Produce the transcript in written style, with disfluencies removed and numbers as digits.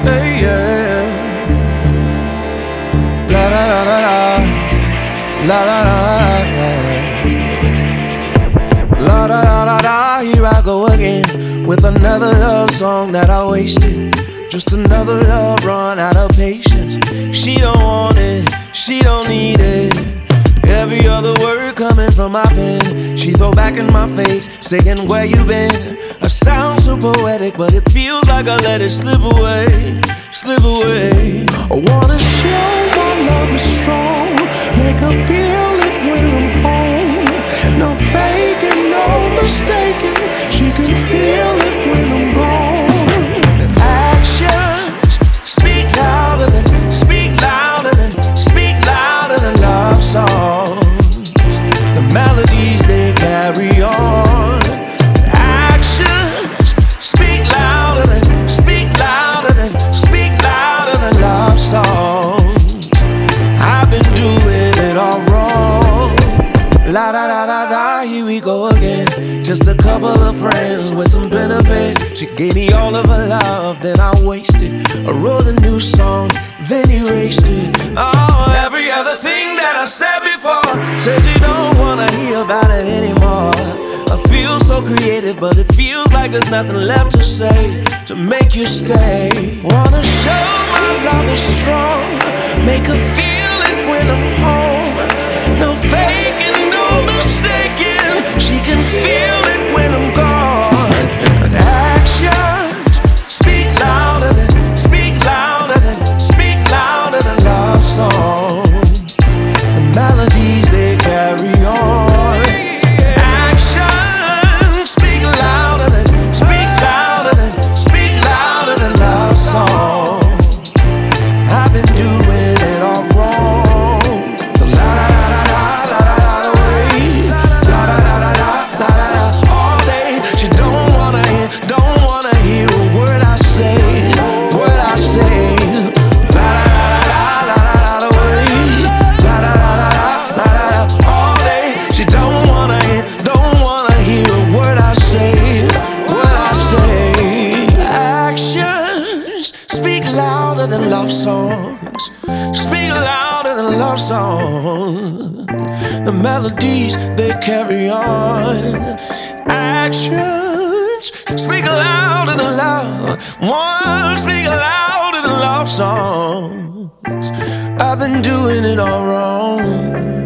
Hey, yeah. La la la la la. La la la la la. La la la la la. Here I go again with another love song that I wasted. Just another love run out of patience. She don't want it, she don't need it. Every other word coming from my pen, she throw back in my face, saying where you been. I sound so poetic, but it feels like I let it slip away, slip away. I wanna show my love is strong, make her feel it when I'm home. No faking, no mistaking, she can feel it when I'm gone. The actions speak louder than, speak louder than, speak louder than love songs. The melodies they carry on. The actions speak louder than, speak louder than, speak louder than love songs. I've been doing it all wrong. La da da da da, here we go again. Just a couple of friends with some benefit. She gave me all of her love, then I wasted. I wrote a new song, then erased it. Oh, every other thing that I said before, said you don't wanna hear about it anymore. I feel so creative, but it feels like there's nothing left to say to make you stay. Wanna show my love is strong, make her feel it when I'm home. No faking, no mistaking, she can feel it when I'm gone. And actions speak louder than, speak louder than, speak louder than love songs. The melodies they carry on. Actions speak louder than, speak louder than, speak louder than love songs. I've been doing it all wrong. So la la la la la la la la way. La la la la la la la la all day. She don't wanna hear a word I say, word I say. La la la la la la la way. La la la la la la la all day. She don't wanna hear a word I say, word I say. Actions speak louder than love songs, speak louder than love songs. The melodies they carry on. Actions speak louder than love, words speak louder than love songs. I've been doing it all wrong.